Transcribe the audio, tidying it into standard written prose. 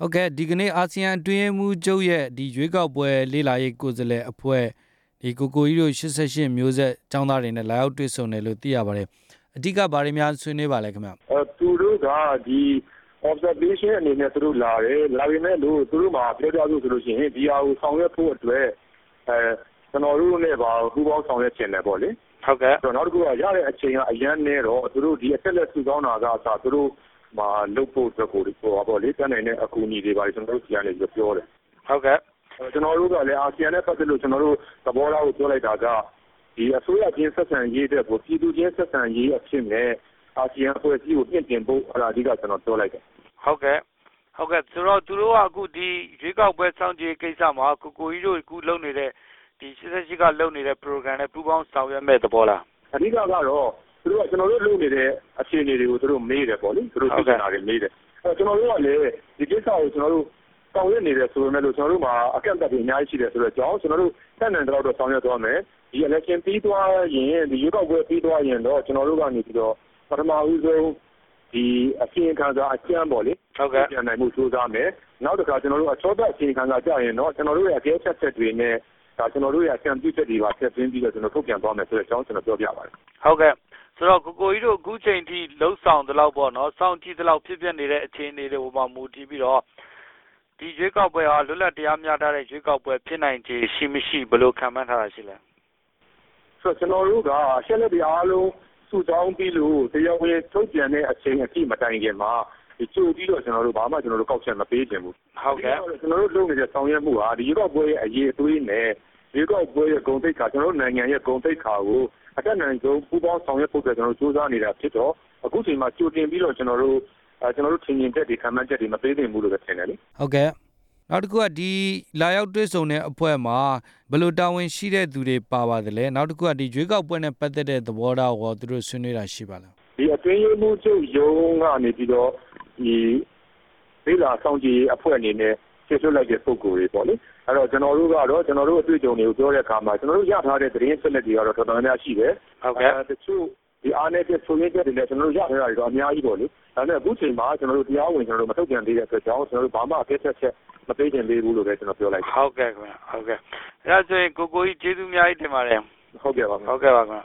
ဟုတ်ကဲ့ဒီကနေ့အာဆီယံအတွင်းမှုချုပ်ရဲ့ဒီရွေးကောက်ပွဲလေးလာရေးကိုယ်စားလှယ်အဖွဲ့ဒီကိုကြီးတို့88မျိုးဆက်ចောင်းသားတွေနဲ့လာရောက်တွေ့ဆုံတယ်လို့သိရပါတယ်အဓိကဘာတွေများဆွေးနွေးပါလဲခင်ဗျသူတို့ကဒီ observation အနေနဲ့သူတို့လာတယ်လာပေမဲ့လို့သူတို့မှာပြောကြလို့ဆိုလို့ရှိရင်ဒီဟာကိုဆောင်ရွက်ဖို့အတွက်ကျွန်တော်တို့နဲ့ပါပူးပေါင်းဆောင်ရွက်ခြင်းတယ်ပေါ့လေဟုတ်ကဲ့နောက်တစ်ခုကရတဲ့အချိန်ကအရန်နဲ့တော့သူတို့ဒီအဆက်လက်စုဆောင်းတာကအစားသူတို့မှာလုပ်ဖို့အတွက်ကိုပေါ့လေတန်းနိုင်တဲ့အကူအညီတွေပါကျွန်တော်တို့စီကနေပြောတယ်ဟုတ်ကဲ့ကျွန်တော်တို့ကလည်းအာဆီယံနဲ့ပတ်သက်လို့ကျွန်တော်တို့သဘောထားကိုပြောလိုက်တာကဒီအစိုးရချင်းဆက်ဆံရေးတဲ့ကိုပြည်သူချင်းဆက်ဆံရေးအဖြစ်နဲ့အာဆီယံအဖွဲ့အစည်းကိုပြင်တင်ဖို့အဓိကကျွန်တော်ပြောလိုက်တယ်ဟုတ်ကဲ့ဆိုတော့သူတို့ကအခုဒီရွေးကောက်ပွဲစောင့်ကြည့်ကိစ္စမှာကိုကြီးတို့အခုလုပ်နေတဲ့ဒီ88ကလုပ်နေတဲ့ program နဲ့ပူးပေါင်းဆောင်ရွက်မဲ့သဘောလားအဓိကကတော့သူတို့ကကျွန်တော်တို့လုပ်နေတဲ့အခြေအနေတွေကိုသူတို့မေးတယ်ပေါ့လေသူတို့သိချင်တာတွေမေးတယ်ကျွန်တော်တို့ကလည်းဒီကိစ္စကိုကျွန်တော်တို့ဆောင်ရွက်နေတယ်ဆိုပေမဲ့လို့ကျွန်တော်တို့မှာအကန့်အသတ်တွေအများကြီးရှိတယ်ဆိုတော့ကျွန်တော်တို့တန်တန်တော့ဆောင်ရွက်သွားမယ်ဒီ election ပြီးသွားရင်ဒီရွေးကောက်ပွဲပြီးသွားရင်တော့ကျွန်တော်တို့ကနေပြီးတော့ပထမဦးဆုံးဒီအစီရင်ခံစာအကျမ်းပေါ့လေဟုတ်ကဲ့ပြန်နိုင်မှုစူးစမ်းမယ်နောက်တစ်ခါကျွန်တော်တို့အချောပတ်အစီရင်ခံစာကြရင်တော့ကျွန်တော်တို့ရဲ့အကျဉ်းချက်တွေနဲ့ဒါကျွန်တော်တို့ရဲ့အကြံပြုချက်တွေပါဆက်သွင်းပြီးတော့ကျွန်တော်ထုတ်ပြန်သွားမယ်ဆိုတဲ့အကြောင်းကျွန်တော်ပြောပြပါတယ်ဟုတ်ကဲ့ဆိုတော့ကိုကြီးတို့အခုချိန်ထိလှုပ်ဆောင်သလောက်ပေါ့နော်စောင့်ကြည့်သလောက်ဖြစ်ပျက်နေတဲ့အခြေအနေတွေပေါ်မှာမူတည်ပြီးတော့ဒီရွေးကောက်ပွဲဟာလွတ်လပ်တရားမျှတတဲ့ရွေးကောက်ပွဲဖြစ်နိုင်ခြေရှိမရှိဘယ်လိုခံမှန်းထားတာရှိလဲဆိုတော့ကျွန်တော်တို့ကရှက်လက်တရားလုံးစုဆောင်းပြီးလို့တရားဝင်ထုတ်ပြန်တဲ့အချိန်အထိမတိုင်ခင်မှာဒီကြိုပြီးတော့ကျွန်တော်တို့ဘာမှကျွန်တော်တို့ကောက်ချက်မပေးချင်ဘူးဟုတ်ကဲ့ကျွန်တော်တို့လုပ်နေတဲ့ဆောင်ရွက်မှုဟာဒီရွေးကောက်ပွဲရဲ့အရေးအသွေးနဲ့ရွေးကောက်ပွဲရဲ့ဂုဏ်သိက္ခာကျွန်တော်တို့နိုင်ငံရဲ့ဂုဏ်သိက္ခာကိုအတက်နိုင်ဆုံးပူးပေါင်းဆောင်ရွက်ဖို့ကျွန်တော်တို့စူးစမ်းနေတာဖြစ်တော့အခုချိန်မှာကြိုတင်ပြီးတော့ကျွန်တော်တို့ထင်မြင်ချက်တွေခံမှန်းချက်တွေမပေးသင့်ဘူးလို့ပဲထင်တယ်လေဟုတ်ကဲ့နောက်တစ်ခုကဒီလာရောက်တွေ့ဆုံတဲ့အဖွဲ့မှာဘယ်လိုတာဝန်ရှိတဲ့သူတွေပါပါသလဲနောက်တစ်ခုကဒီရွေးကောက်ပွဲနဲ့ပတ်သက်တဲ့သဘောထားကိုသူတို့ဆွေးနွေးတာရှိပါလားဒီအတွင်းရေးမှူးချုပ်ရုံးကနေပြီးတော့ဒီဒေသဆောင်ကြီးအဖွဲ့အနေနဲ့ဆွေးနွေးလိုက်တဲ့ပုံကိုယ်တွေပေါ့လေအဲ့တော့ကျွန်တော်တို့ကတော့ကျွန်တော်တို့အတွေ့အကြုံတွေကိုပြောတဲ့အခါမှာကျွန်တော်တို့ရထားတဲ့သတင်းဆက်လက်တွေကတော့တော်တော်များများရှိတယ်ဟုတ်ကဲ့တချို့ဒီအားနည်းတဲ့ဆိုရင်းချက်တွေနဲ့ကျွန်တော်တို့ရထားတာတွေတော့အများကြီးပေါ့လေဒါနဲ့အခုချိန်မှာကျွန်တော်တို့တရားဝင်ကျွန်တော်တို့မထုတ်ပြန်သေးတဲ့အတွက်ကြောင့်ကျွန်တော်တို့ဘာမှအကဲချက်မပေးတင်သေးဘူးလို့ပဲကျွန်တော်ပြောလိုက်ဟုတ်ကဲ့ခင်ဗျဟုတ်ကဲ့အဲ့ဒါဆိုရင်ကိုကြီးကျေးဇူးအများကြီးတင်ပါတယ်ဟုတ်ကဲ့ပါဟုတ်ကဲ့ပါခင်ဗျ